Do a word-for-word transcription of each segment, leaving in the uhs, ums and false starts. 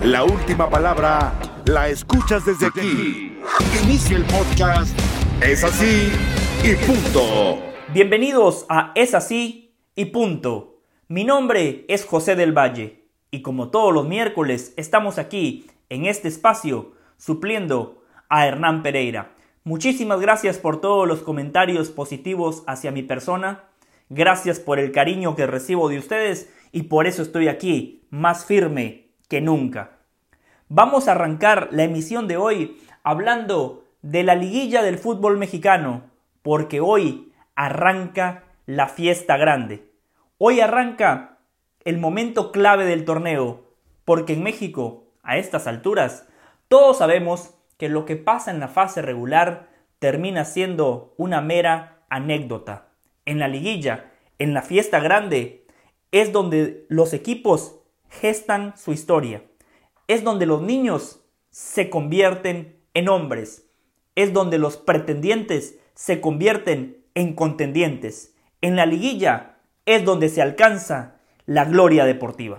La última palabra la escuchas desde aquí. Inicia el podcast Es Así y Punto. Bienvenidos a Es Así y Punto. Mi nombre es José del Valle y como todos los miércoles estamos aquí en este espacio supliendo a Hernán Pereira. Muchísimas gracias por todos los comentarios positivos hacia mi persona. Gracias por el cariño que recibo de ustedes y por eso estoy aquí, más firme que nunca. Vamos a arrancar la emisión de hoy hablando de la liguilla del fútbol mexicano, porque hoy arranca la fiesta grande. Hoy arranca el momento clave del torneo, porque en México, a estas alturas, todos sabemos que lo que pasa en la fase regular termina siendo una mera anécdota. En la liguilla, en la fiesta grande, es donde los equipos gestan su historia. Es donde los niños se convierten en hombres. Es donde los pretendientes se convierten en contendientes. En la liguilla es donde se alcanza la gloria deportiva.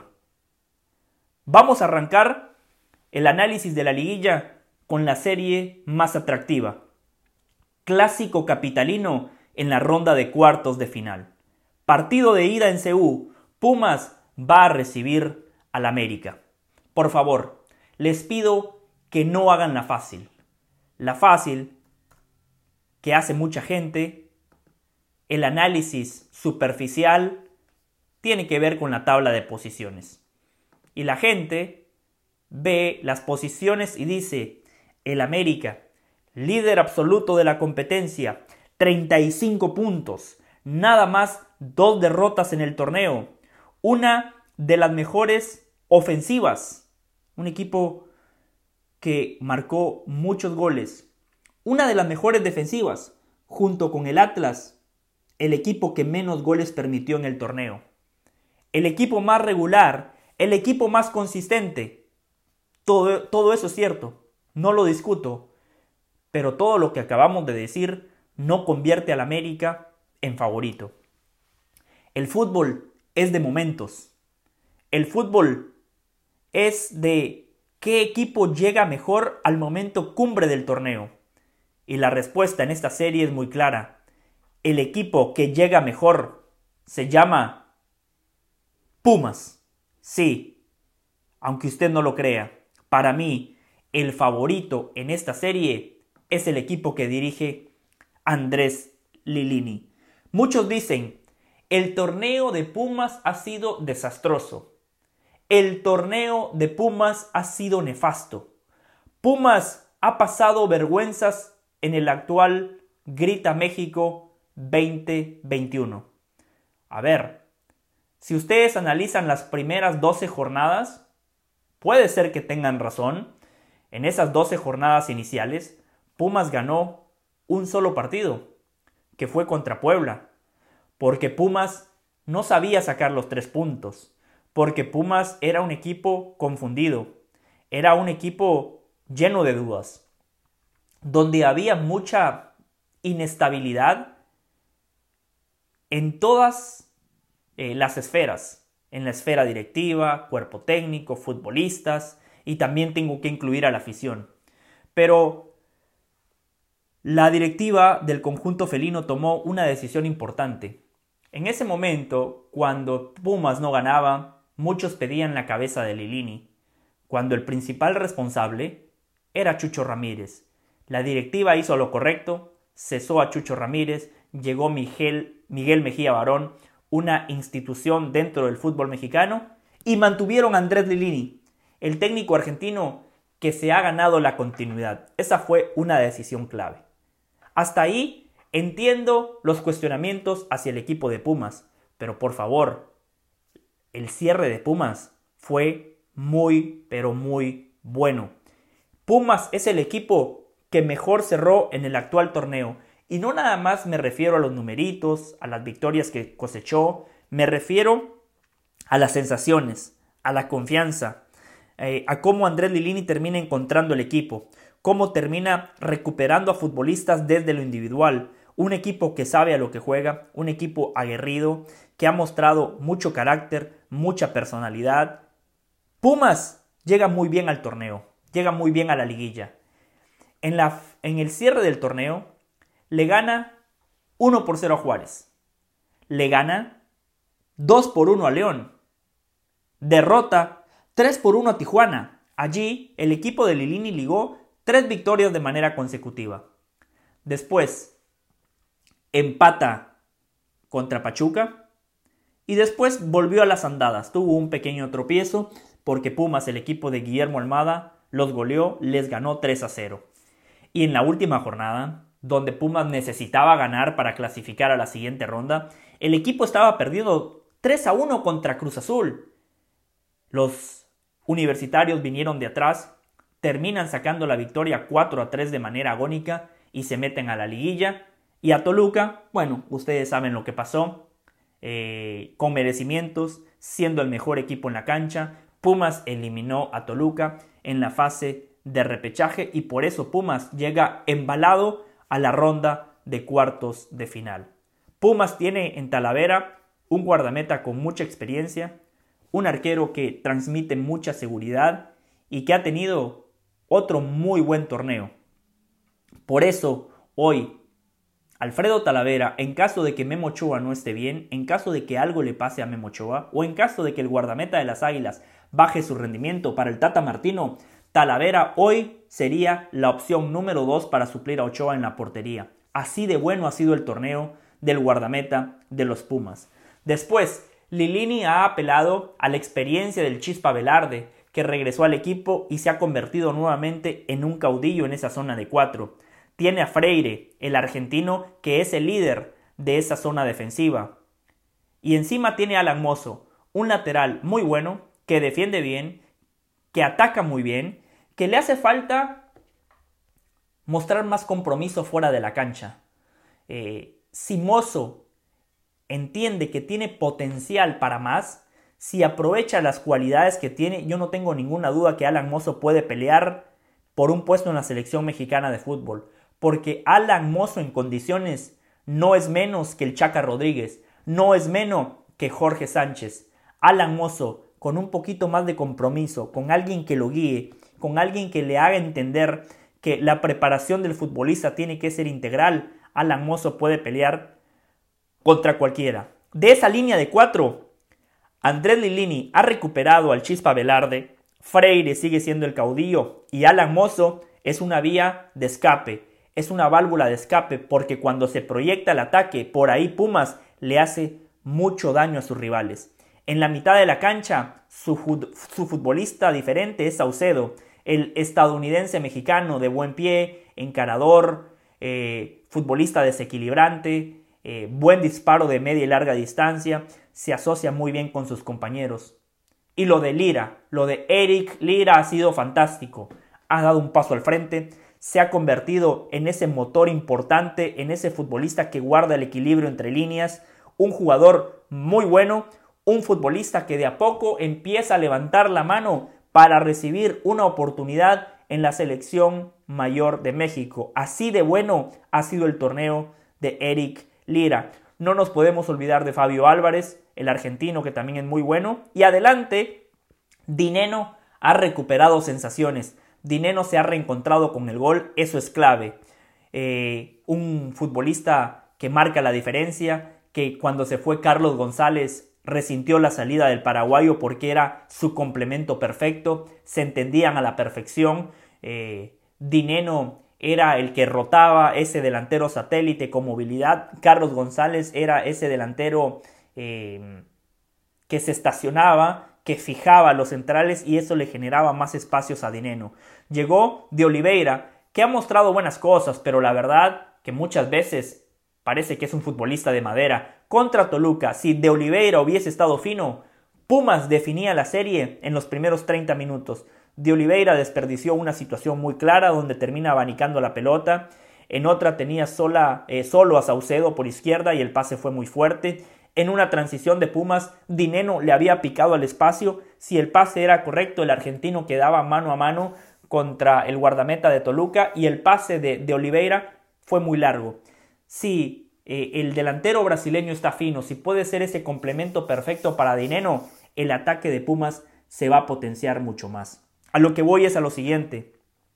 Vamos a arrancar el análisis de la liguilla con la serie más atractiva. Clásico capitalino en la ronda de cuartos de final. Partido de ida en C U. Pumas va a recibir al América. Por favor, les pido que no hagan la fácil. La fácil que hace mucha gente, el análisis superficial, tiene que ver con la tabla de posiciones. Y la gente ve las posiciones y dice, el América, líder absoluto de la competencia, treinta y cinco puntos, nada más dos derrotas en el torneo, una de las mejores ofensivas, un equipo que marcó muchos goles, una de las mejores defensivas, junto con el Atlas, el equipo que menos goles permitió en el torneo, el equipo más regular, el equipo más consistente. Todo, todo eso es cierto, no lo discuto, pero todo lo que acabamos de decir no convierte al América en favorito. El fútbol es de momentos. El fútbol es de qué equipo llega mejor al momento cumbre del torneo. Y la respuesta en esta serie es muy clara. El equipo que llega mejor se llama Pumas. Sí, aunque usted no lo crea, para mí el favorito en esta serie es el equipo que dirige Andrés Lilini. Muchos dicen, el torneo de Pumas ha sido desastroso. El torneo de Pumas ha sido nefasto. Pumas ha pasado vergüenzas en el actual Grita México veinte veintiuno. A ver, si ustedes analizan las primeras doce jornadas, puede ser que tengan razón. En esas doce jornadas iniciales, Pumas ganó un solo partido, que fue contra Puebla, porque Pumas no sabía sacar los tres puntos. Porque Pumas era un equipo confundido, era un equipo lleno de dudas, donde había mucha inestabilidad en todas eh, las esferas, en la esfera directiva, cuerpo técnico, futbolistas, y también tengo que incluir a la afición. Pero la directiva del conjunto felino tomó una decisión importante. En ese momento, cuando Pumas no ganaba, muchos pedían la cabeza de Lilini, cuando el principal responsable era Chucho Ramírez. La directiva hizo lo correcto, cesó a Chucho Ramírez, llegó Miguel, Miguel Mejía Barón, una institución dentro del fútbol mexicano, y mantuvieron a Andrés Lilini, el técnico argentino que se ha ganado la continuidad. Esa fue una decisión clave. Hasta ahí entiendo los cuestionamientos hacia el equipo de Pumas, pero por favor, el cierre de Pumas fue muy, pero muy bueno. Pumas es el equipo que mejor cerró en el actual torneo. Y no nada más me refiero a los numeritos, a las victorias que cosechó. Me refiero a las sensaciones, a la confianza, eh, a cómo Andrés Lilini termina encontrando el equipo. Cómo termina recuperando a futbolistas desde lo individual. Un equipo que sabe a lo que juega, un equipo aguerrido, que ha mostrado mucho carácter, mucha personalidad. Pumas llega muy bien al torneo, llega muy bien a la liguilla. En, la, en el cierre del torneo le gana uno por cero a Juárez, le gana dos por uno a León, derrota tres por uno a Tijuana. Allí el equipo de Lilini ligó tres victorias de manera consecutiva. Después empata contra Pachuca y después volvió a las andadas. Tuvo un pequeño tropiezo porque Pumas, el equipo de Guillermo Almada, los goleó, les ganó tres a cero. Y en la última jornada, donde Pumas necesitaba ganar para clasificar a la siguiente ronda, el equipo estaba perdiendo tres a uno contra Cruz Azul. Los universitarios vinieron de atrás, terminan sacando la victoria cuatro a tres de manera agónica y se meten a la liguilla. Y a Toluca, bueno, ustedes saben lo que pasó, eh, con merecimientos, siendo el mejor equipo en la cancha. Pumas eliminó a Toluca en la fase de repechaje y por eso Pumas llega embalado a la ronda de cuartos de final. Pumas tiene en Talavera un guardameta con mucha experiencia, un arquero que transmite mucha seguridad y que ha tenido otro muy buen torneo. Por eso hoy Alfredo Talavera, en caso de que Memo Ochoa no esté bien, en caso de que algo le pase a Memo Ochoa o en caso de que el guardameta de las Águilas baje su rendimiento para el Tata Martino, Talavera hoy sería la opción número dos para suplir a Ochoa en la portería. Así de bueno ha sido el torneo del guardameta de los Pumas. Después, Lilini ha apelado a la experiencia del Chispa Velarde, que regresó al equipo y se ha convertido nuevamente en un caudillo en esa zona de cuatro. Tiene a Freire, el argentino, que es el líder de esa zona defensiva. Y encima tiene a Alan Mozo, un lateral muy bueno, que defiende bien, que ataca muy bien, que le hace falta mostrar más compromiso fuera de la cancha. Eh, si Mozo entiende que tiene potencial para más, si aprovecha las cualidades que tiene, yo no tengo ninguna duda que Alan Mozo puede pelear por un puesto en la selección mexicana de fútbol. Porque Alan Mozo en condiciones no es menos que el Chaca Rodríguez, no es menos que Jorge Sánchez. Alan Mozo, con un poquito más de compromiso, con alguien que lo guíe, con alguien que le haga entender que la preparación del futbolista tiene que ser integral, Alan Mozo puede pelear contra cualquiera. De esa línea de cuatro, Andrés Lilini ha recuperado al Chispa Velarde, Freire sigue siendo el caudillo y Alan Mozo es una vía de escape. Es una válvula de escape porque cuando se proyecta el ataque, por ahí Pumas le hace mucho daño a sus rivales. En la mitad de la cancha, su, su futbolista diferente es Saucedo, el estadounidense mexicano de buen pie, encarador, eh, futbolista desequilibrante, eh, buen disparo de media y larga distancia, se asocia muy bien con sus compañeros. Y lo de Lira, lo de Eric Lira ha sido fantástico, ha dado un paso al frente, se ha convertido en ese motor importante, en ese futbolista que guarda el equilibrio entre líneas, un jugador muy bueno, un futbolista que de a poco empieza a levantar la mano para recibir una oportunidad en la selección mayor de México. Así de bueno ha sido el torneo de Eric Lira. No nos podemos olvidar de Fabio Álvarez, el argentino, que también es muy bueno. Y adelante, Dineno ha recuperado sensaciones. Dineno se ha reencontrado con el gol, eso es clave. Eh, un futbolista que marca la diferencia, que cuando se fue Carlos González resintió la salida del paraguayo porque era su complemento perfecto, se entendían a la perfección. Eh, Dineno era el que rotaba, ese delantero satélite con movilidad. Carlos González era ese delantero eh, que se estacionaba, que fijaba a los centrales y eso le generaba más espacios a Dineno. Llegó de Oliveira, que ha mostrado buenas cosas, pero la verdad que muchas veces parece que es un futbolista de madera. Contra Toluca, si de Oliveira hubiese estado fino, Pumas definía la serie en los primeros treinta minutos. De Oliveira desperdició una situación muy clara donde termina abanicando la pelota. En otra tenía sola, eh, solo a Saucedo por izquierda y el pase fue muy fuerte. En una transición de Pumas, Dineno le había picado al espacio. Si el pase era correcto, el argentino quedaba mano a mano contra el guardameta de Toluca y el pase de, de Oliveira fue muy largo. Si eh, el delantero brasileño está fino, si puede ser ese complemento perfecto para Dineno, el ataque de Pumas se va a potenciar mucho más. A lo que voy es a lo siguiente.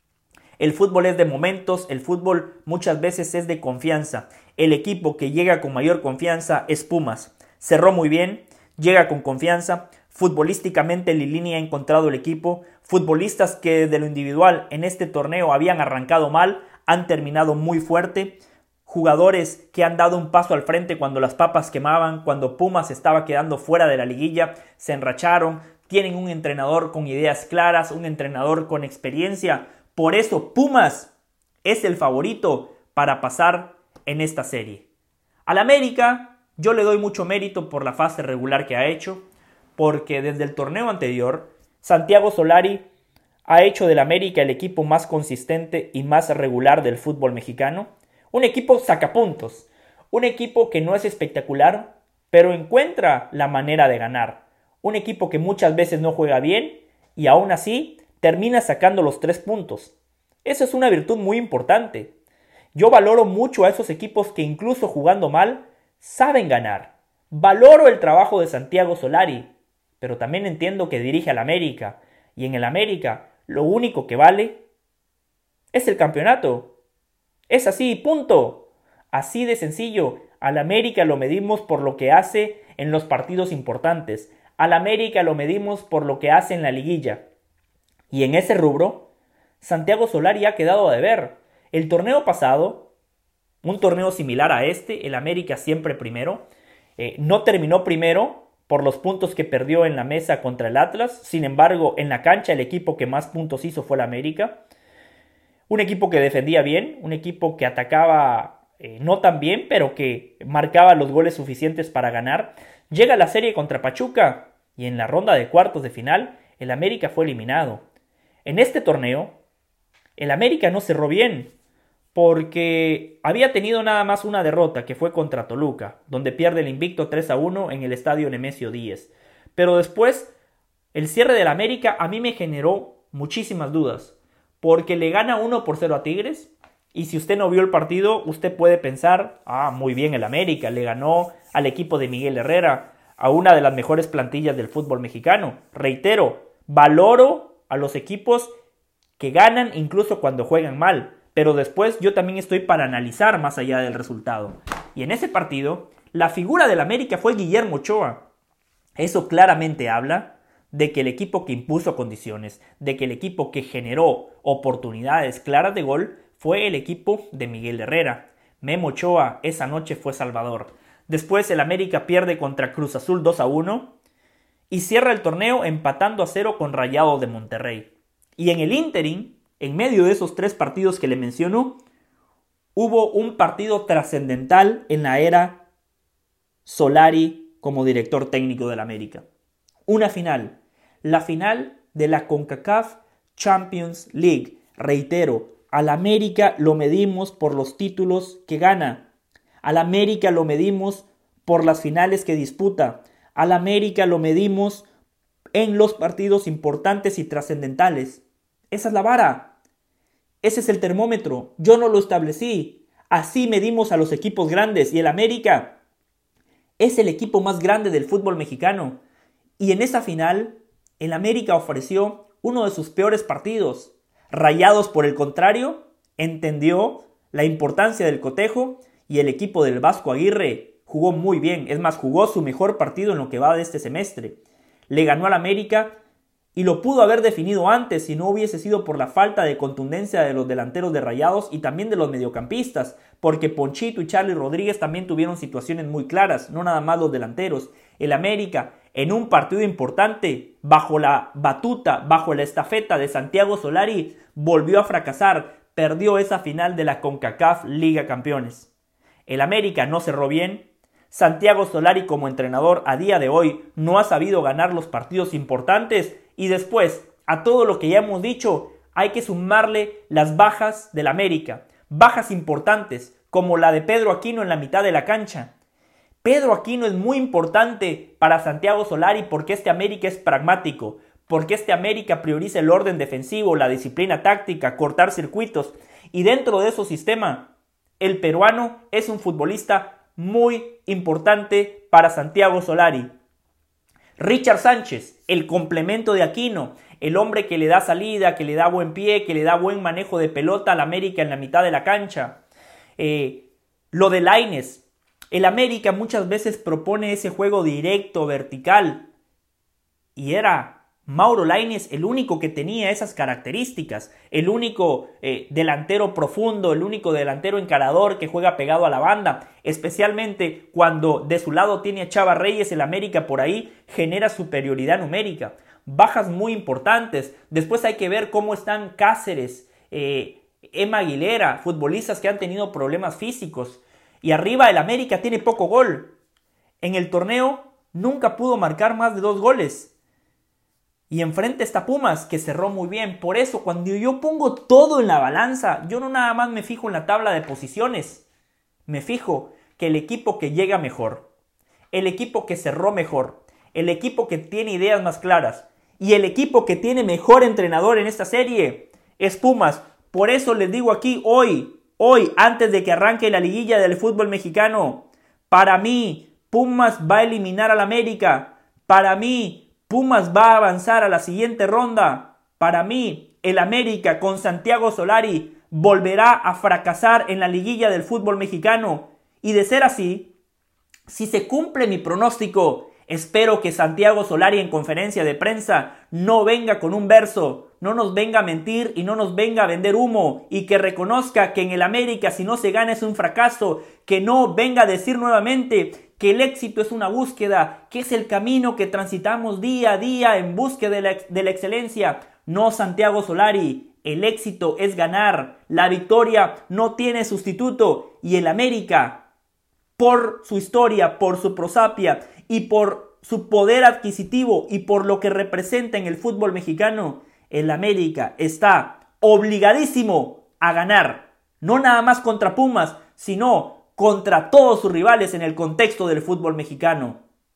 El fútbol es de momentos, el fútbol muchas veces es de confianza. El equipo que llega con mayor confianza es Pumas. Cerró muy bien, llega con confianza. Futbolísticamente Lilini ha encontrado el equipo. Futbolistas que desde lo individual en este torneo habían arrancado mal, han terminado muy fuerte. Jugadores que han dado un paso al frente cuando las papas quemaban, cuando Pumas estaba quedando fuera de la liguilla, se enracharon. Tienen un entrenador con ideas claras, un entrenador con experiencia. Por eso Pumas es el favorito para pasar en esta serie. Al América yo le doy mucho mérito por la fase regular que ha hecho, porque desde el torneo anterior Santiago Solari ha hecho del América el equipo más consistente y más regular del fútbol mexicano. Un equipo sacapuntos, un equipo que no es espectacular, pero encuentra la manera de ganar. Un equipo que muchas veces no juega bien y aún así termina sacando los tres puntos. Eso es una virtud muy importante. Yo valoro mucho a esos equipos que incluso jugando mal, saben ganar. Valoro el trabajo de Santiago Solari, pero también entiendo que dirige al América. Y en el América, lo único que vale es el campeonato. Es así, punto. Así de sencillo. Al América lo medimos por lo que hace en los partidos importantes. Al América lo medimos por lo que hace en la liguilla. Y en ese rubro, Santiago Solari ha quedado a deber. El torneo pasado, un torneo similar a este, el América siempre primero, eh, no terminó primero por los puntos que perdió en la mesa contra el Atlas. Sin embargo, en la cancha el equipo que más puntos hizo fue el América. Un equipo que defendía bien, un equipo que atacaba eh, no tan bien, pero que marcaba los goles suficientes para ganar. Llega la serie contra Pachuca y en la ronda de cuartos de final, el América fue eliminado. En este torneo, el América no cerró bien, porque había tenido nada más una derrota, que fue contra Toluca, donde pierde el invicto tres a uno en el estadio Nemesio Díez. Pero después, el cierre del América a mí me generó muchísimas dudas, porque le gana uno por cero a Tigres, y si usted no vio el partido, usted puede pensar, ah, muy bien el América, le ganó al equipo de Miguel Herrera, a una de las mejores plantillas del fútbol mexicano. Reitero, valoro a los equipos que ganan incluso cuando juegan mal, pero después yo también estoy para analizar más allá del resultado. Y en ese partido, la figura del América fue Guillermo Ochoa. Eso claramente habla de que el equipo que impuso condiciones, de que el equipo que generó oportunidades claras de gol, fue el equipo de Miguel Herrera. Memo Ochoa esa noche fue salvador. Después el América pierde contra Cruz Azul dos a uno y cierra el torneo empatando a cero con Rayados de Monterrey. Y en el ínterin, en medio de esos tres partidos que le menciono, hubo un partido trascendental en la era Solari como director técnico del América. Una final, la final de la CONCACAF Champions League. Reitero, al América lo medimos por los títulos que gana. Al América lo medimos por las finales que disputa. Al América lo medimos en los partidos importantes y trascendentales. Esa es la vara. Ese es el termómetro. Yo no lo establecí. Así medimos a los equipos grandes. Y el América es el equipo más grande del fútbol mexicano. Y en esa final, el América ofreció uno de sus peores partidos. Rayados, por el contrario, entendió la importancia del cotejo y el equipo del Vasco Aguirre jugó muy bien. Es más, jugó su mejor partido en lo que va de este semestre. Le ganó al América y lo pudo haber definido antes si no hubiese sido por la falta de contundencia de los delanteros de Rayados y también de los mediocampistas, porque Ponchito y Charly Rodríguez también tuvieron situaciones muy claras, no nada más los delanteros. El América, en un partido importante, bajo la batuta, bajo la estafeta de Santiago Solari, volvió a fracasar, perdió esa final de la CONCACAF Liga Campeones. El América no cerró bien. Santiago Solari como entrenador a día de hoy no ha sabido ganar los partidos importantes y después a todo lo que ya hemos dicho hay que sumarle las bajas del América, bajas importantes como la de Pedro Aquino en la mitad de la cancha. Pedro Aquino es muy importante para Santiago Solari porque este América es pragmático, porque este América prioriza el orden defensivo, la disciplina táctica, cortar circuitos y dentro de ese sistema el peruano es un futbolista muy importante para Santiago Solari. Richard Sánchez, el complemento de Aquino, el hombre que le da salida, que le da buen pie, que le da buen manejo de pelota al América en la mitad de la cancha. Eh, lo de Lainez. El América muchas veces propone ese juego directo, vertical. Y era Mauro Lainez el único que tenía esas características. El único eh, delantero profundo, el único delantero encarador que juega pegado a la banda. Especialmente cuando de su lado tiene a Chava Reyes, el América por ahí genera superioridad numérica. Bajas muy importantes. Después hay que ver cómo están Cáceres, eh, Emma Aguilera, futbolistas que han tenido problemas físicos. Y arriba el América tiene poco gol. En el torneo nunca pudo marcar más de dos goles. Y enfrente está Pumas, que cerró muy bien. Por eso, cuando yo pongo todo en la balanza, yo no nada más me fijo en la tabla de posiciones. Me fijo que el equipo que llega mejor, el equipo que cerró mejor, el equipo que tiene ideas más claras y el equipo que tiene mejor entrenador en esta serie es Pumas. Por eso les digo aquí hoy, hoy, antes de que arranque la liguilla del fútbol mexicano, para mí, Pumas va a eliminar al América. Para mí, Pumas va a avanzar a la siguiente ronda. Para mí, el América con Santiago Solari volverá a fracasar en la liguilla del fútbol mexicano. Y de ser así, si se cumple mi pronóstico, espero que Santiago Solari en conferencia de prensa no venga con un verso, no nos venga a mentir y no nos venga a vender humo, y que reconozca que en el América si no se gana es un fracaso, que no venga a decir nuevamente que el éxito es una búsqueda, que es el camino que transitamos día a día en búsqueda de la, de la excelencia. No, Santiago Solari, el éxito es ganar, la victoria no tiene sustituto, y el América, por su historia, por su prosapia y por su poder adquisitivo y por lo que representa en el fútbol mexicano, el América está obligadísimo a ganar, no nada más contra Pumas, sino contra todos sus rivales en el contexto del fútbol mexicano.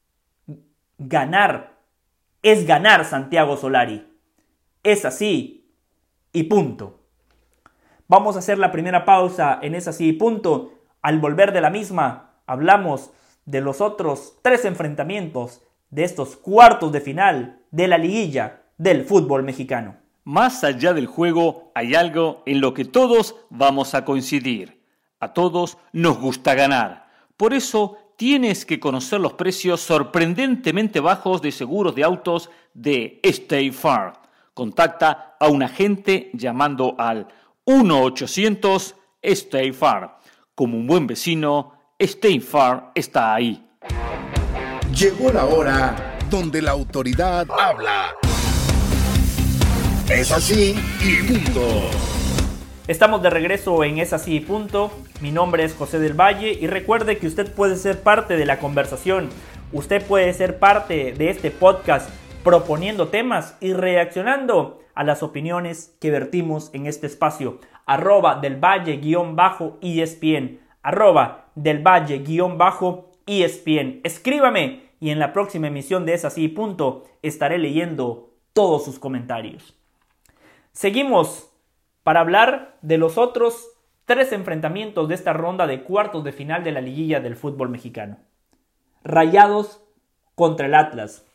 Ganar es ganar, Santiago Solari. Es así y punto. Vamos a hacer la primera pausa en Es así y punto. Al volver de la misma, hablamos de los otros tres enfrentamientos de estos cuartos de final de la liguilla del fútbol mexicano. Más allá del juego, hay algo en lo que todos vamos a coincidir. A todos nos gusta ganar. Por eso tienes que conocer los precios sorprendentemente bajos de seguros de autos de State Farm. Contacta a un agente llamando al uno ochocientos State Farm. Como un buen vecino, State Farm está ahí. Llegó la hora donde la autoridad habla. Es así y punto. Estamos de regreso en Es así y punto. Mi nombre es José del Valle y recuerde que usted puede ser parte de la conversación. Usted puede ser parte de este podcast proponiendo temas y reaccionando a las opiniones que vertimos en este espacio. Arroba del Valle guión bajo E S P N. Arroba del Valle guión bajo E S P N. Escríbame y en la próxima emisión de Es así y punto estaré leyendo todos sus comentarios. Seguimos para hablar de los otros tres enfrentamientos de esta ronda de cuartos de final de la liguilla del fútbol mexicano. Rayados contra el Atlas.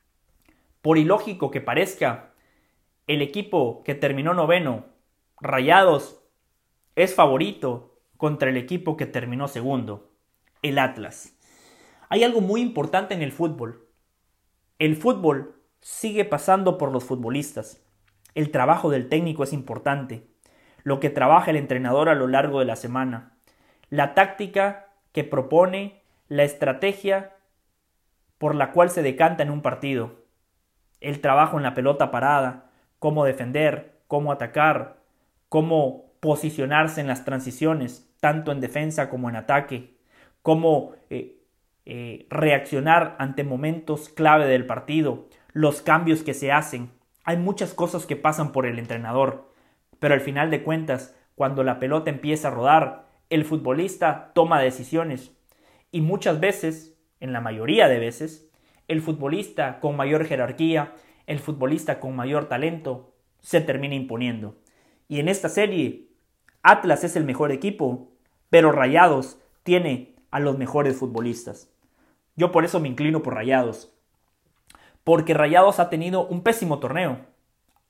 Por ilógico que parezca, el equipo que terminó noveno, Rayados, es favorito contra el equipo que terminó segundo, el Atlas. Hay algo muy importante en el fútbol. El fútbol sigue pasando por los futbolistas. El trabajo del técnico es importante. Lo que trabaja el entrenador a lo largo de la semana. La táctica que propone, la estrategia por la cual se decanta en un partido. El trabajo en la pelota parada, cómo defender, cómo atacar, cómo posicionarse en las transiciones, tanto en defensa como en ataque, cómo eh, eh, reaccionar ante momentos clave del partido, los cambios que se hacen. Hay muchas cosas que pasan por el entrenador, pero al final de cuentas, cuando la pelota empieza a rodar, el futbolista toma decisiones y muchas veces, en la mayoría de veces, el futbolista con mayor jerarquía, el futbolista con mayor talento, se termina imponiendo. Y en esta serie, Atlas es el mejor equipo, pero Rayados tiene a los mejores futbolistas. Yo por eso me inclino por Rayados. Porque Rayados ha tenido un pésimo torneo.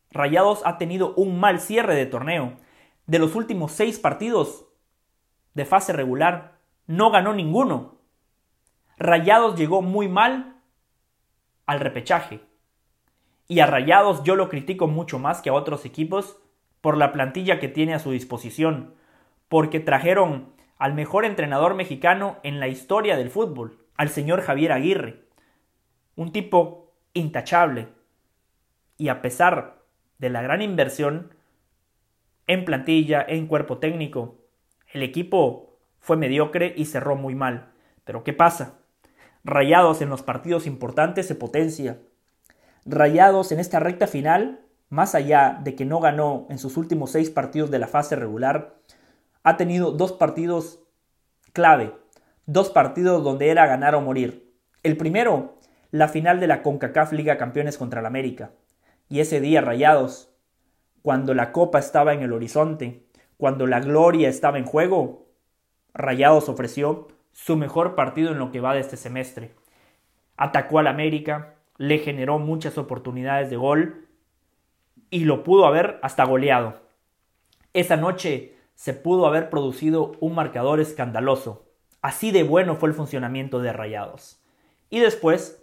Rayados ha tenido un mal cierre de torneo. De los últimos seis partidos de fase regular, no ganó ninguno. Rayados llegó muy mal al repechaje. Y a Rayados yo lo critico mucho más que a otros equipos por la plantilla que tiene a su disposición, porque trajeron al mejor entrenador mexicano en la historia del fútbol, al señor Javier Aguirre, un tipo intachable, y a pesar de la gran inversión en plantilla, en cuerpo técnico, el equipo fue mediocre y cerró muy mal. Pero ¿qué pasa? Rayados en los partidos importantes se potencia. Rayados en esta recta final, más allá de que no ganó en sus últimos seis partidos de la fase regular, ha tenido dos partidos clave, dos partidos donde era ganar o morir. El primero, la final de la CONCACAF Liga Campeones contra el América. Y ese día Rayados, cuando la copa estaba en el horizonte, cuando la gloria estaba en juego, Rayados ofreció su mejor partido en lo que va de este semestre. Atacó al América, le generó muchas oportunidades de gol y lo pudo haber hasta goleado. Esa noche se pudo haber producido un marcador escandaloso. Así de bueno fue el funcionamiento de Rayados. Y después,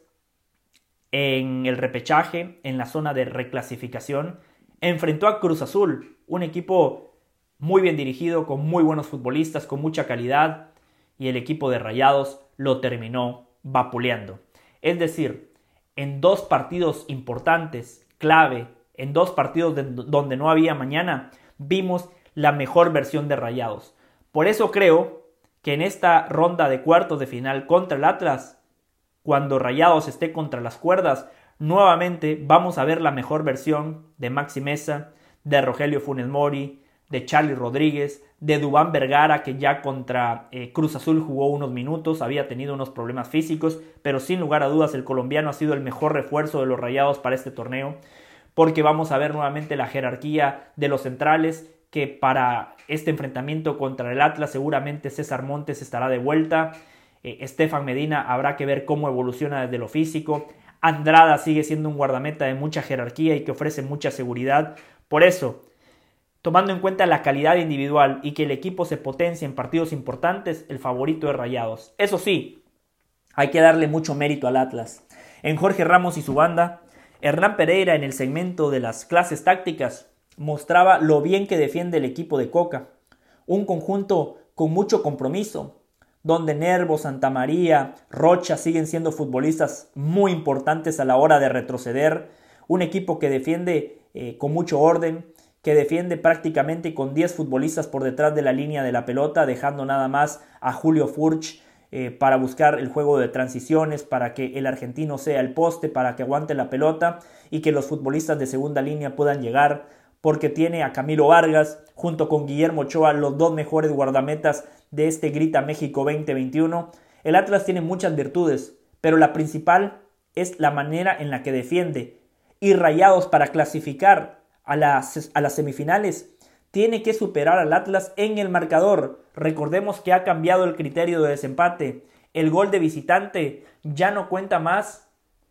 en el repechaje, en la zona de reclasificación, enfrentó a Cruz Azul, un equipo muy bien dirigido, con muy buenos futbolistas, con mucha calidad, y el equipo de Rayados lo terminó vapuleando. Es decir, en dos partidos importantes, clave, en dos partidos de, donde no había mañana, vimos la mejor versión de Rayados. Por eso creo que en esta ronda de cuartos de final contra el Atlas, cuando Rayados esté contra las cuerdas, nuevamente vamos a ver la mejor versión de Maxi Meza, de Rogelio Funes Mori, de Charly Rodríguez, de Duván Vergara, que ya contra eh, Cruz Azul jugó unos minutos, había tenido unos problemas físicos, pero sin lugar a dudas el colombiano ha sido el mejor refuerzo de los Rayados para este torneo, porque vamos a ver nuevamente la jerarquía de los centrales, que para este enfrentamiento contra el Atlas seguramente César Montes estará de vuelta, eh, Estefan Medina habrá que ver cómo evoluciona desde lo físico, Andrada sigue siendo un guardameta de mucha jerarquía y que ofrece mucha seguridad. Por eso, tomando en cuenta la calidad individual y que el equipo se potencia en partidos importantes, el favorito es Rayados. Eso sí, hay que darle mucho mérito al Atlas. En Jorge Ramos y su banda, Hernán Pereira en el segmento de las clases tácticas mostraba lo bien que defiende el equipo de Coca. Un conjunto con mucho compromiso, donde Nervo, Santamaría, Rocha siguen siendo futbolistas muy importantes a la hora de retroceder. Un equipo que defiende eh, con mucho orden, que defiende prácticamente con diez futbolistas por detrás de la línea de la pelota, dejando nada más a Julio Furch eh, para buscar el juego de transiciones, para que el argentino sea el poste, para que aguante la pelota y que los futbolistas de segunda línea puedan llegar, porque tiene a Camilo Vargas junto con Guillermo Ochoa, los dos mejores guardametas de este Grita México veinte veintiuno. El Atlas tiene muchas virtudes, pero la principal es la manera en la que defiende. Y Rayados, para clasificar a las, a las semifinales, tiene que superar al Atlas en el marcador. Recordemos que ha cambiado el criterio de desempate. El gol de visitante ya no cuenta más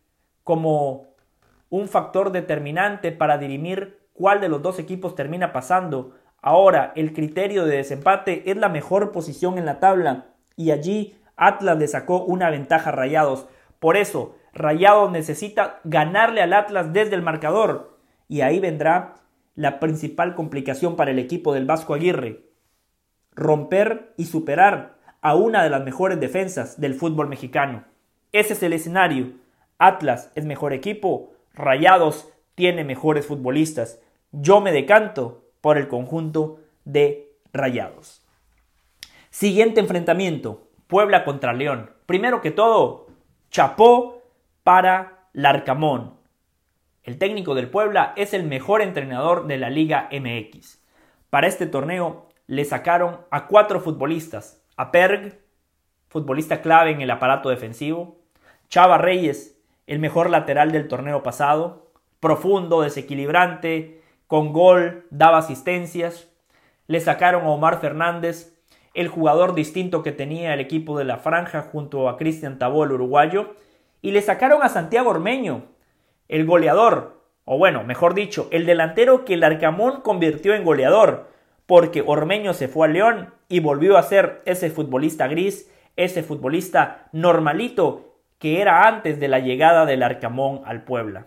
como un factor determinante para dirimir cuál de los dos equipos termina pasando. Ahora el criterio de desempate es la mejor posición en la tabla y allí Atlas le sacó una ventaja a Rayados. Por eso Rayados necesita ganarle al Atlas desde el marcador y ahí vendrá la principal complicación para el equipo del Vasco Aguirre: romper y superar a una de las mejores defensas del fútbol mexicano. Ese es el escenario. Atlas es mejor equipo, Rayados tiene mejores futbolistas. Yo me decanto por el conjunto de Rayados. Siguiente enfrentamiento, Puebla contra León. Primero que todo, chapó para Larcamón. El técnico del Puebla es el mejor entrenador de la Liga M X. Para este torneo le sacaron a cuatro futbolistas: a Perg, futbolista clave en el aparato defensivo; Chava Reyes, el mejor lateral del torneo pasado, profundo, desequilibrante, con gol, daba asistencias. Le sacaron a Omar Fernández, el jugador distinto que tenía el equipo de la Franja junto a Cristian Tabó, el uruguayo. Y le sacaron a Santiago Ormeño, el goleador, o bueno, mejor dicho, el delantero que el Arcamón convirtió en goleador, porque Ormeño se fue a León y volvió a ser ese futbolista gris, ese futbolista normalito que era antes de la llegada del Arcamón al Puebla.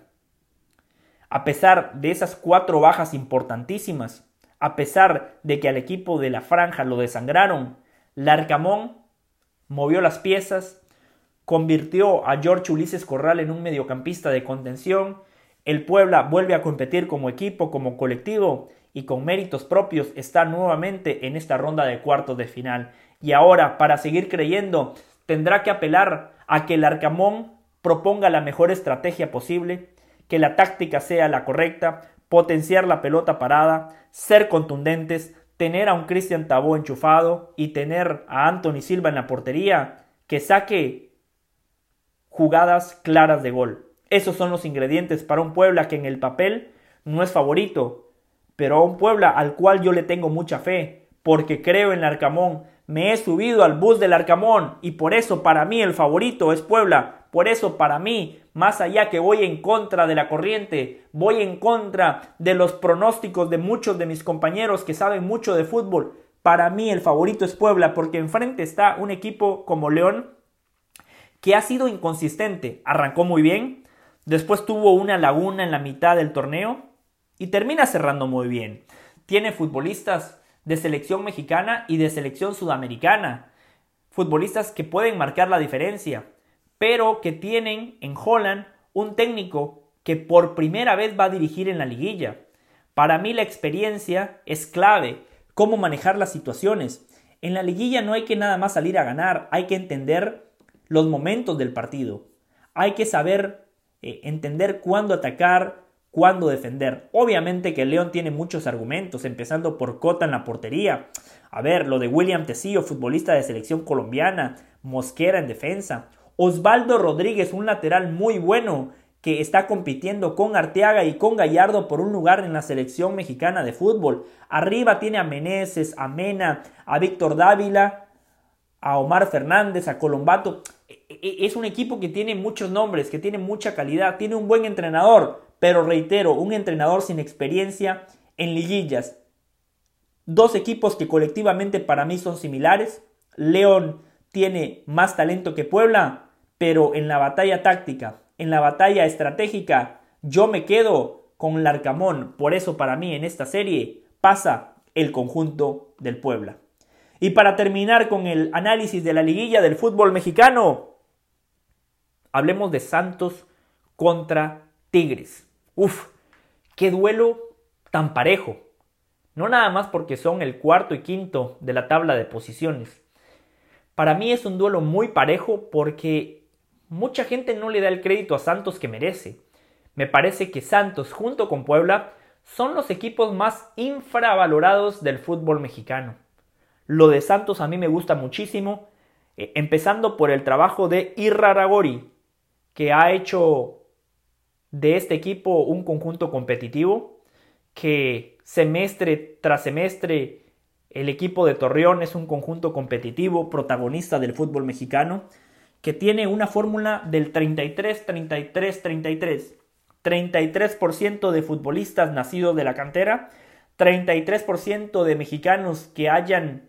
A pesar de esas cuatro bajas importantísimas, a pesar de que al equipo de la franja lo desangraron, Larcamón movió las piezas, convirtió a George Ulises Corral en un mediocampista de contención. El Puebla vuelve a competir como equipo, como colectivo, y con méritos propios está nuevamente en esta ronda de cuartos de final. Y ahora, para seguir creyendo, tendrá que apelar a que el Arcamón proponga la mejor estrategia posible, que la táctica sea la correcta, potenciar la pelota parada, ser contundentes, tener a un Cristian Tabó enchufado y tener a Anthony Silva en la portería que saque jugadas claras de gol. Esos son los ingredientes para un Puebla que en el papel no es favorito, pero a un Puebla al cual yo le tengo mucha fe, porque creo en el Arcamón. Me he subido al bus del Arcamón y por eso para mí el favorito es Puebla. Por eso para mí, más allá que voy en contra de la corriente, voy en contra de los pronósticos de muchos de mis compañeros que saben mucho de fútbol, para mí el favorito es Puebla, porque enfrente está un equipo como León que ha sido inconsistente. Arrancó muy bien, después tuvo una laguna en la mitad del torneo y termina cerrando muy bien. Tiene futbolistas de selección mexicana y de selección sudamericana, futbolistas que pueden marcar la diferencia, pero que tienen en Holland un técnico que por primera vez va a dirigir en la liguilla. Para mí la experiencia es clave, cómo manejar las situaciones. En la liguilla no hay que nada más salir a ganar, hay que entender los momentos del partido. Hay que saber eh, entender cuándo atacar, cuándo defender. Obviamente que León tiene muchos argumentos, empezando por Cota en la portería. A ver, lo de William Tecillo, futbolista de selección colombiana, Mosquera en defensa, Osvaldo Rodríguez, un lateral muy bueno que está compitiendo con Arteaga y con Gallardo por un lugar en la selección mexicana de fútbol. Arriba tiene a Meneses, a Mena, a Víctor Dávila, a Omar Fernández, a Colombato. Es un equipo que tiene muchos nombres, que tiene mucha calidad, tiene un buen entrenador, pero reitero, un entrenador sin experiencia en liguillas. Dos equipos que colectivamente para mí son similares. León tiene más talento que Puebla, pero en la batalla táctica, en la batalla estratégica, yo me quedo con el Arcamón. Por eso para mí en esta serie pasa el conjunto del Puebla. Y para terminar con el análisis de la liguilla del fútbol mexicano, hablemos de Santos contra Tigres. Uf, qué duelo tan parejo. No nada más porque son el cuarto y quinto de la tabla de posiciones. Para mí es un duelo muy parejo porque mucha gente no le da el crédito a Santos que merece. Me parece que Santos junto con Puebla son los equipos más infravalorados del fútbol mexicano. Lo de Santos a mí me gusta muchísimo, eh, empezando por el trabajo de Irarrágorri, que ha hecho de este equipo un conjunto competitivo, que semestre tras semestre el equipo de Torreón es un conjunto competitivo, protagonista del fútbol mexicano, que tiene una fórmula del treinta y tres, treinta y tres, treinta y tres. treinta y tres por ciento de futbolistas nacidos de la cantera, treinta y tres por ciento de mexicanos que hayan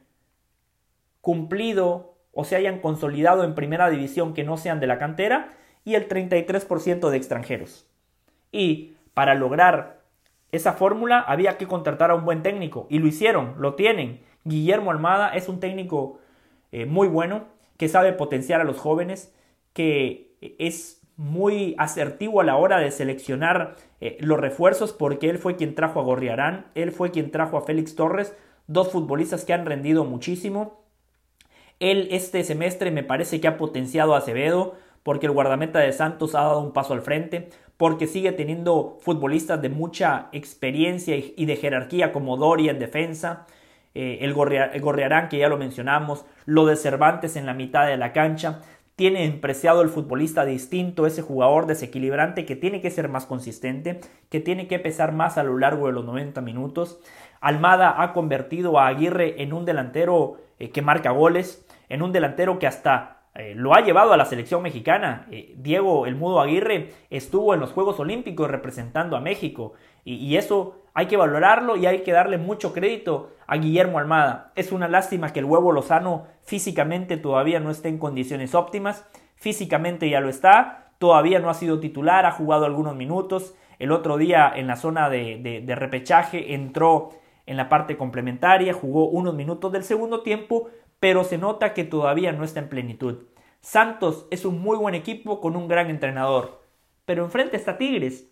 cumplido o se hayan consolidado en primera división que no sean de la cantera, y el treinta y tres por ciento de extranjeros. Y para lograr esa fórmula había que contratar a un buen técnico, y lo hicieron, lo tienen. Guillermo Almada es un técnico eh, muy bueno, que sabe potenciar a los jóvenes, que es muy asertivo a la hora de seleccionar eh, los refuerzos, porque él fue quien trajo a Gorriarán, él fue quien trajo a Félix Torres, dos futbolistas que han rendido muchísimo. Él este semestre me parece que ha potenciado a Acevedo, porque el guardameta de Santos ha dado un paso al frente, porque sigue teniendo futbolistas de mucha experiencia y de jerarquía como Doria en defensa, eh, el, Gorria, el Gorriarán que ya lo mencionamos, lo de Cervantes en la mitad de la cancha. Tiene preciado el futbolista distinto, ese jugador desequilibrante que tiene que ser más consistente, que tiene que pesar más a lo largo de los noventa minutos. Almada ha convertido a Aguirre en un delantero eh, que marca goles, en un delantero que hasta eh, lo ha llevado a la selección mexicana. Eh, Diego El Mudo Aguirre estuvo en los Juegos Olímpicos representando a México y, y eso hay que valorarlo y hay que darle mucho crédito a Guillermo Almada. Es una lástima que el Huevo Lozano físicamente todavía no esté en condiciones óptimas. Físicamente ya lo está, todavía no ha sido titular, ha jugado algunos minutos. El otro día en la zona de, de, de repechaje entró en la parte complementaria, jugó unos minutos del segundo tiempo, pero se nota que todavía no está en plenitud. Santos es un muy buen equipo con un gran entrenador, pero enfrente está Tigres.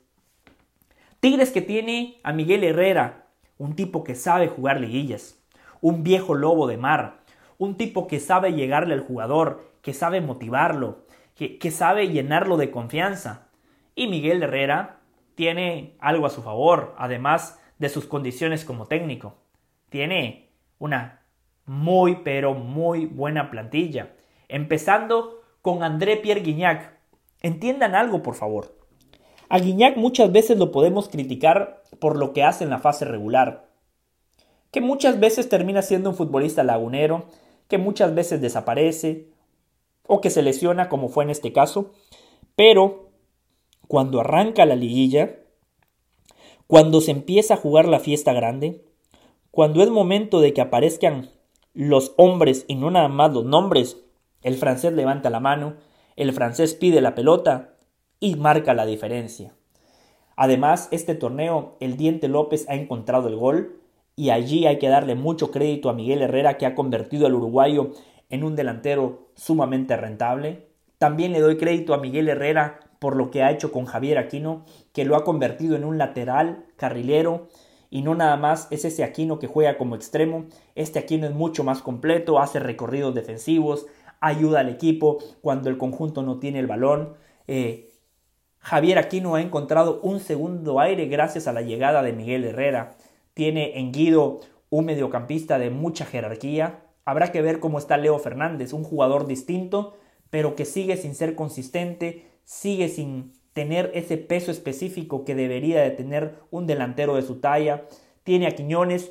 Tigres que tiene a Miguel Herrera, un tipo que sabe jugar liguillas, un viejo lobo de mar, un tipo que sabe llegarle al jugador, que sabe motivarlo, que, que sabe llenarlo de confianza. Y Miguel Herrera tiene algo a su favor, además de sus condiciones como técnico. Tiene una muy pero muy buena plantilla, empezando con André Pierre Gignac. Entiendan algo, por favor. A Gignac muchas veces lo podemos criticar por lo que hace en la fase regular, que muchas veces termina siendo un futbolista lagunero, que muchas veces desaparece o que se lesiona, como fue en este caso, pero cuando arranca la liguilla, cuando se empieza a jugar la fiesta grande, cuando es momento de que aparezcan los hombres y no nada más los nombres, el francés levanta la mano, el francés pide la pelota y marca la diferencia. Además, este torneo, el Diente López ha encontrado el gol y allí hay que darle mucho crédito a Miguel Herrera, que ha convertido al uruguayo en un delantero sumamente rentable. También le doy crédito a Miguel Herrera por lo que ha hecho con Javier Aquino, que lo ha convertido en un lateral carrilero, y no nada más es ese Aquino que juega como extremo. Este Aquino es mucho más completo, hace recorridos defensivos, ayuda al equipo cuando el conjunto no tiene el balón. Eh, Javier Aquino ha encontrado un segundo aire gracias a la llegada de Miguel Herrera. Tiene en Guido un mediocampista de mucha jerarquía. Habrá que ver cómo está Leo Fernández, un jugador distinto, pero que sigue sin ser consistente, sigue sin tener ese peso específico que debería de tener un delantero de su talla. Tiene a Quiñones,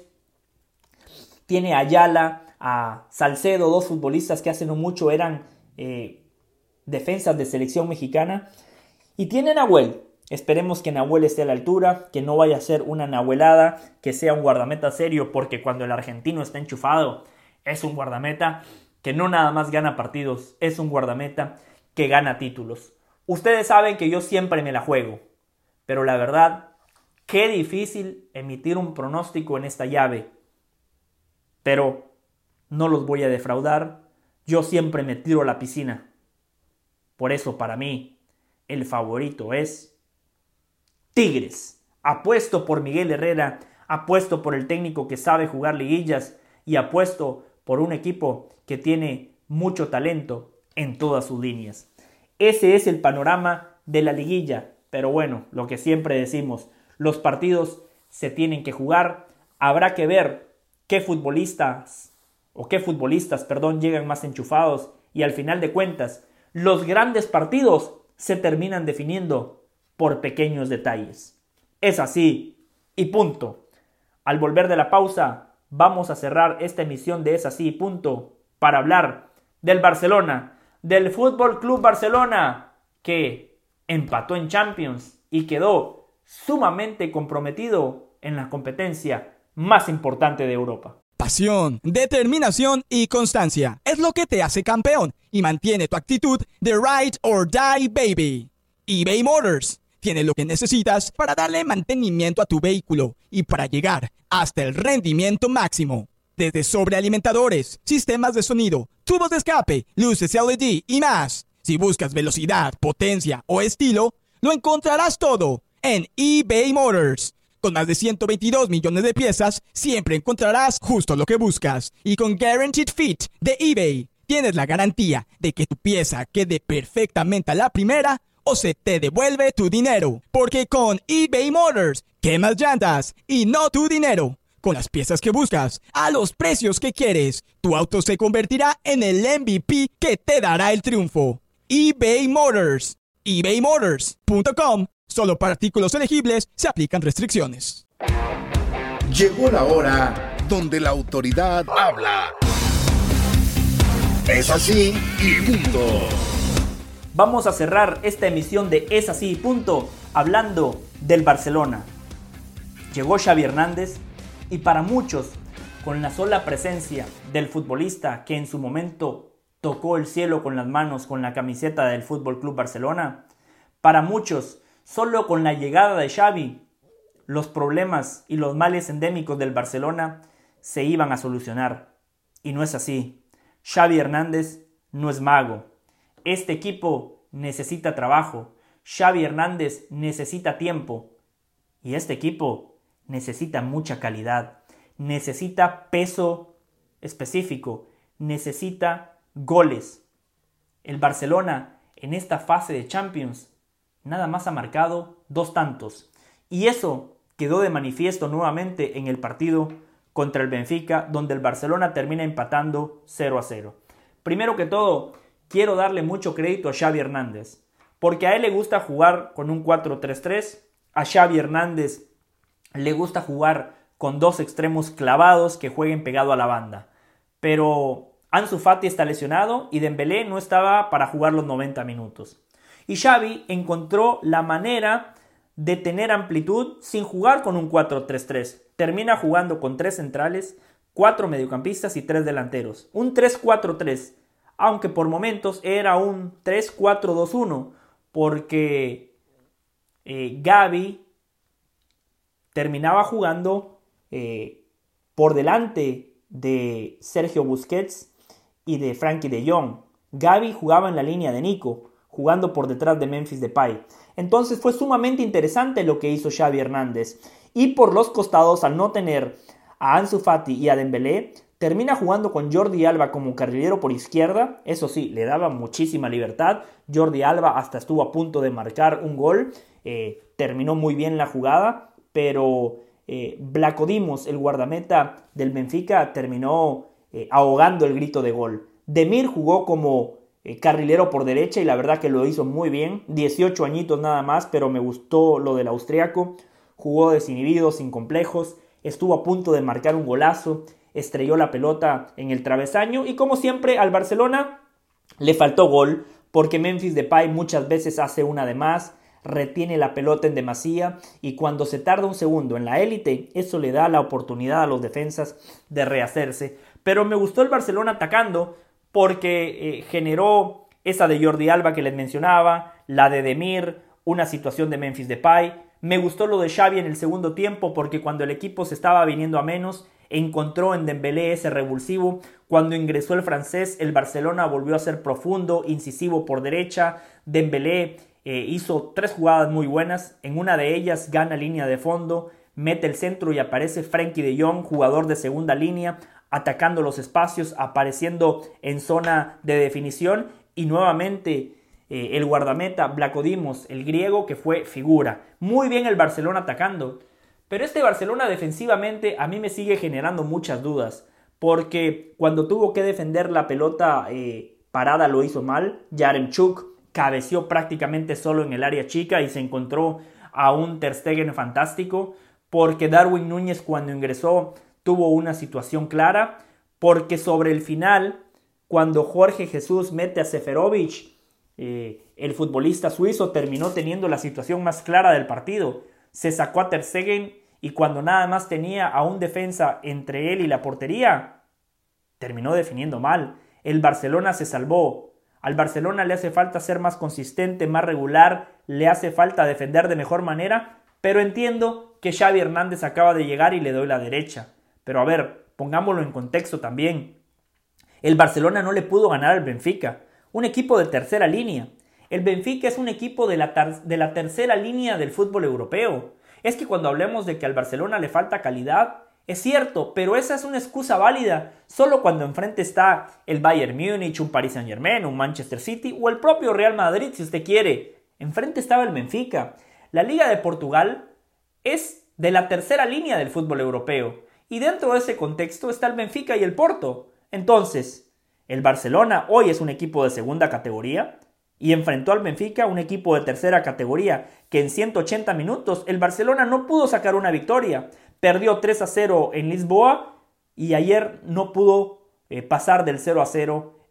tiene a Ayala, a Salcedo, dos futbolistas que hace no mucho eran eh, defensas de selección mexicana. Y tiene a Nahuel. Esperemos que Nahuel esté a la altura, que no vaya a ser una nahuelada, que sea un guardameta serio, porque cuando el argentino está enchufado, es un guardameta que no nada más gana partidos, es un guardameta que gana títulos. Ustedes saben que yo siempre me la juego, pero la verdad, qué difícil emitir un pronóstico en esta llave. Pero no los voy a defraudar, yo siempre me tiro a la piscina. Por eso para mí, el favorito es Tigres. Apuesto por Miguel Herrera, apuesto por el técnico que sabe jugar liguillas y apuesto por un equipo que tiene mucho talento en todas sus líneas. Ese es el panorama de la liguilla, pero bueno, lo que siempre decimos, los partidos se tienen que jugar, habrá que ver qué futbolistas o qué futbolistas, perdón, llegan más enchufados y al final de cuentas, los grandes partidos se terminan definiendo por pequeños detalles. Es así y punto. Al volver de la pausa, vamos a cerrar esta emisión de Es así y punto para hablar del Barcelona, del Fútbol Club Barcelona, que empató en Champions y quedó sumamente comprometido en la competencia más importante de Europa. Pasión, determinación y constancia es lo que te hace campeón y mantiene tu actitud de ride or die, baby. eBay Motors tiene lo que necesitas para darle mantenimiento a tu vehículo y para llegar hasta el rendimiento máximo. Desde sobrealimentadores, sistemas de sonido, tubos de escape, luces L E D y más. Si buscas velocidad, potencia o estilo, lo encontrarás todo en eBay Motors. Con más de ciento veintidós millones de piezas, siempre encontrarás justo lo que buscas. Y con Guaranteed Fit de eBay, tienes la garantía de que tu pieza quede perfectamente a la primera o se te devuelve tu dinero. Porque con eBay Motors, quemas llantas y no tu dinero. Con las piezas que buscas, a los precios que quieres, tu auto se convertirá en el M V P que te dará el triunfo. eBay Motors. ebay motors punto com. Solo para artículos elegibles se aplican restricciones. Llegó la hora donde la autoridad habla. Es así y punto. Vamos a cerrar esta emisión de Es así y punto hablando del Barcelona. Llegó Xavi Hernández y para muchos, con la sola presencia del futbolista que en su momento tocó el cielo con las manos con la camiseta del F C Barcelona, para muchos, solo con la llegada de Xavi, los problemas y los males endémicos del Barcelona se iban a solucionar. Y no es así. Xavi Hernández no es mago. Este equipo necesita trabajo. Xavi Hernández necesita tiempo. Y este equipo necesita mucha calidad. Necesita peso específico. Necesita goles. El Barcelona en esta fase de Champions nada más ha marcado dos tantos. Y eso quedó de manifiesto nuevamente en el partido contra el Benfica, donde el Barcelona termina empatando cero a cero. Primero que todo, quiero darle mucho crédito a Xavi Hernández, porque a él le gusta jugar con un cuatro tres tres, a Xavi Hernández le gusta jugar con dos extremos clavados que jueguen pegado a la banda. Pero Ansu Fati está lesionado y Dembélé no estaba para jugar los noventa minutos. Y Xavi encontró la manera de tener amplitud sin jugar con un cuatro tres tres. Termina jugando con tres centrales, cuatro mediocampistas y tres delanteros. Un tres cuatro tres, aunque por momentos era un tres cuatro dos uno, porque eh, Gavi terminaba jugando eh, por delante de Sergio Busquets y de Frenkie de Jong. Gavi jugaba en la línea de Nico, jugando por detrás de Memphis Depay. Entonces fue sumamente interesante lo que hizo Xavi Hernández. Y por los costados, al no tener a Ansu Fati y a Dembélé, termina jugando con Jordi Alba como carrilero por izquierda. Eso sí, le daba muchísima libertad. Jordi Alba hasta estuvo a punto de marcar un gol. Eh, terminó muy bien la jugada, pero eh, Vlaco Dimos, el guardameta del Benfica, terminó eh, ahogando el grito de gol. Demir jugó como Eh, carrilero por derecha y la verdad que lo hizo muy bien. dieciocho añitos nada más, pero me gustó lo del austriaco. Jugó desinhibido, sin complejos, estuvo a punto de marcar un golazo, estrelló la pelota en el travesaño y como siempre al Barcelona le faltó gol porque Memphis Depay muchas veces hace una de más, retiene la pelota en demasía y cuando se tarda un segundo en la élite, eso le da la oportunidad a los defensas de rehacerse. Pero me gustó el Barcelona atacando porque eh, generó esa de Jordi Alba que les mencionaba, la de Demir, una situación de Memphis Depay. Me gustó lo de Xavi en el segundo tiempo porque cuando el equipo se estaba viniendo a menos, encontró en Dembélé ese revulsivo. Cuando ingresó el francés, el Barcelona volvió a ser profundo, incisivo por derecha. Dembélé eh, hizo tres jugadas muy buenas, en una de ellas gana línea de fondo, mete el centro y aparece Frenkie de Jong, jugador de segunda línea, atacando los espacios, apareciendo en zona de definición y nuevamente eh, el guardameta Vlaco Dimos, el griego, que fue figura. Muy bien el Barcelona atacando, pero este Barcelona defensivamente a mí me sigue generando muchas dudas, porque cuando tuvo que defender la pelota eh, parada lo hizo mal. Yaremchuk cabeció prácticamente solo en el área chica y se encontró a un Ter Stegen fantástico, porque Darwin Núñez cuando ingresó tuvo una situación clara, porque sobre el final, cuando Jorge Jesús mete a Seferovic, eh, el futbolista suizo terminó teniendo la situación más clara del partido. Se sacó a Ter Stegen y cuando nada más tenía a un defensa entre él y la portería, terminó definiendo mal. El Barcelona se salvó. Al Barcelona le hace falta ser más consistente, más regular, le hace falta defender de mejor manera, pero entiendo que Xavi Hernández acaba de llegar y le doy la derecha. Pero a ver, pongámoslo en contexto también. El Barcelona no le pudo ganar al Benfica, un equipo de tercera línea. El Benfica es un equipo de la, tar- de la tercera línea del fútbol europeo. Es que cuando hablemos de que al Barcelona le falta calidad, es cierto, pero esa es una excusa válida solo cuando enfrente está el Bayern Múnich, un Paris Saint-Germain, un Manchester City o el propio Real Madrid si usted quiere. Enfrente estaba el Benfica. La Liga de Portugal es de la tercera línea del fútbol europeo. Y dentro de ese contexto está el Benfica y el Porto. Entonces, el Barcelona hoy es un equipo de segunda categoría y enfrentó al Benfica, un equipo de tercera categoría, que en ciento ochenta minutos el Barcelona no pudo sacar una victoria. Perdió tres a cero en Lisboa y ayer no pudo eh, pasar del cero a cero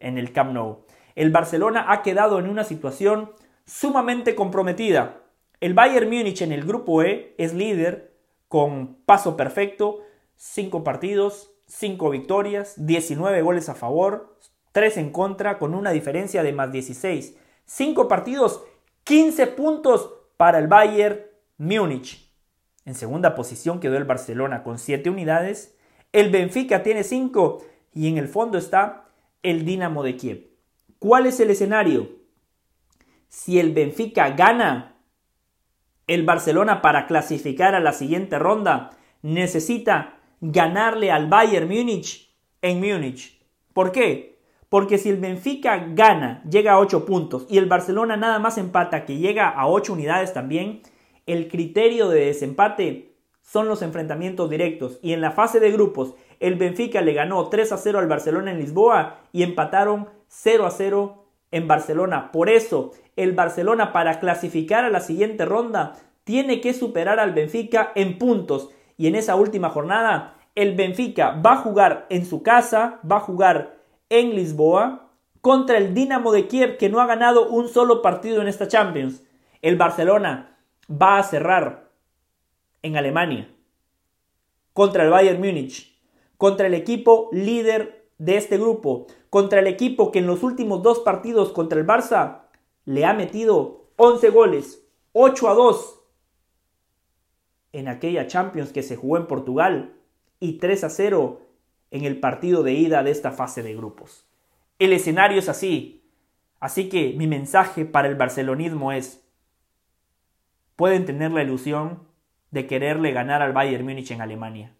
en el Camp Nou. El Barcelona ha quedado en una situación sumamente comprometida. El Bayern Múnich en el grupo E es líder con paso perfecto, cinco partidos, cinco victorias, diecinueve goles a favor, tres en contra, con una diferencia de más dieciséis. cinco partidos, quince puntos para el Bayern Múnich. En segunda posición quedó el Barcelona con siete unidades, el Benfica tiene cinco y en el fondo está el Dinamo de Kiev. ¿Cuál es el escenario? Si el Benfica gana, el Barcelona para clasificar a la siguiente ronda necesita ganarle al Bayern Múnich en Múnich. ¿Por qué? Porque si el Benfica gana, llega a ocho puntos y el Barcelona nada más empata, que llega a ocho unidades también, el criterio de desempate son los enfrentamientos directos. Y en la fase de grupos, el Benfica le ganó tres a cero al Barcelona en Lisboa y empataron cero a cero en Barcelona. Por eso, el Barcelona para clasificar a la siguiente ronda tiene que superar al Benfica en puntos. Y en esa última jornada, el Benfica va a jugar en su casa, va a jugar en Lisboa contra el Dinamo de Kiev, que no ha ganado un solo partido en esta Champions. El Barcelona va a cerrar en Alemania contra el Bayern Múnich, contra el equipo líder de este grupo, contra el equipo que en los últimos dos partidos contra el Barça le ha metido once goles, ocho a dos en aquella Champions que se jugó en Portugal y tres a cero en el partido de ida de esta fase de grupos. El escenario es así, así que mi mensaje para el barcelonismo es: pueden tener la ilusión de quererle ganar al Bayern Múnich en Alemania,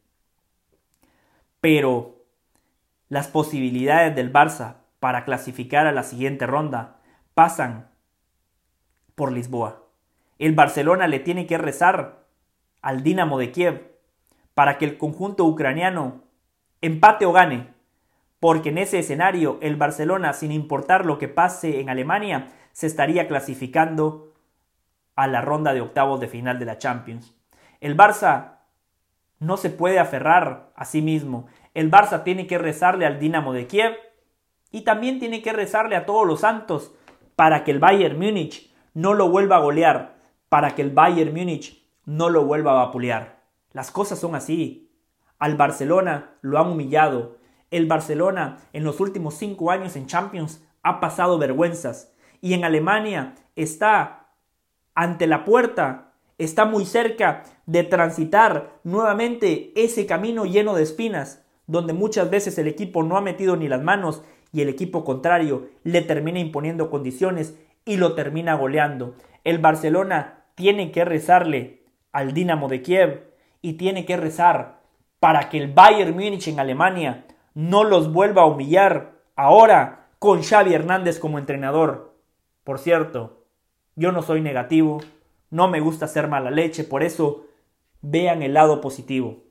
pero las posibilidades del Barça para clasificar a la siguiente ronda pasan por Lisboa. El Barcelona le tiene que rezar al Dinamo de Kiev para que el conjunto ucraniano empate o gane, porque en ese escenario el Barcelona, sin importar lo que pase en Alemania, se estaría clasificando a la ronda de octavos de final de la Champions. El Barça no se puede aferrar a sí mismo. El Barça tiene que rezarle al Dinamo de Kiev y también tiene que rezarle a todos los santos para que el Bayern Múnich no lo vuelva a golear, para que el Bayern Múnich no lo vuelva a vapulear. Las cosas son así. Al Barcelona lo han humillado. El Barcelona en los últimos cinco años en Champions ha pasado vergüenzas y en Alemania está ante la puerta, está muy cerca de transitar nuevamente ese camino lleno de espinas, donde muchas veces el equipo no ha metido ni las manos y el equipo contrario le termina imponiendo condiciones y lo termina goleando. El Barcelona tiene que rezarle al Dinamo de Kiev y tiene que rezar para que el Bayern Múnich en Alemania no los vuelva a humillar ahora con Xavi Hernández como entrenador. Por cierto, yo no soy negativo, no me gusta hacer mala leche, por eso vean el lado positivo.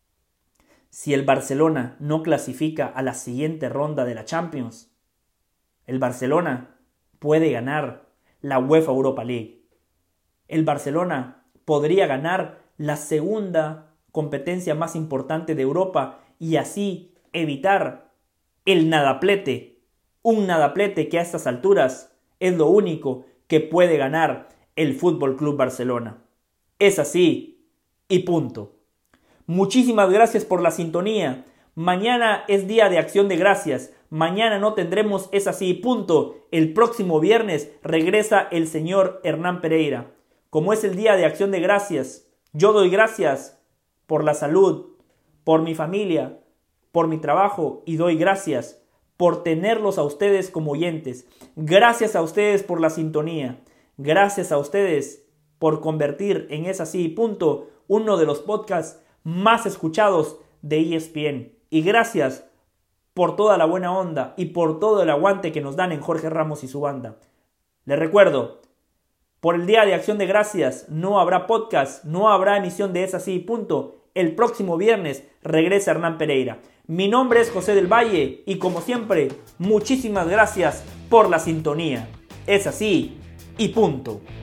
Si el Barcelona no clasifica a la siguiente ronda de la Champions, el Barcelona puede ganar la UEFA Europa League. El Barcelona podría ganar la segunda competencia más importante de Europa y así evitar el nadaplete. Un nadaplete que a estas alturas es lo único que puede ganar el F C Barcelona. Es así y punto. Muchísimas gracias por la sintonía. Mañana es día de Acción de Gracias. Mañana no tendremos Es así y punto. El próximo viernes regresa el señor Hernán Pereira. Como es el día de Acción de Gracias, yo doy gracias por la salud, por mi familia, por mi trabajo y doy gracias por tenerlos a ustedes como oyentes. Gracias a ustedes por la sintonía. Gracias a ustedes por convertir en Es así y punto uno de los podcasts más escuchados de E S P N. Y gracias por toda la buena onda y por todo el aguante que nos dan en Jorge Ramos y su banda. Les recuerdo, por el Día de Acción de Gracias no habrá podcast, no habrá emisión de Es así y punto. El próximo viernes regresa Hernán Pereira. Mi nombre es José del Valle y como siempre, muchísimas gracias por la sintonía. Es así y punto.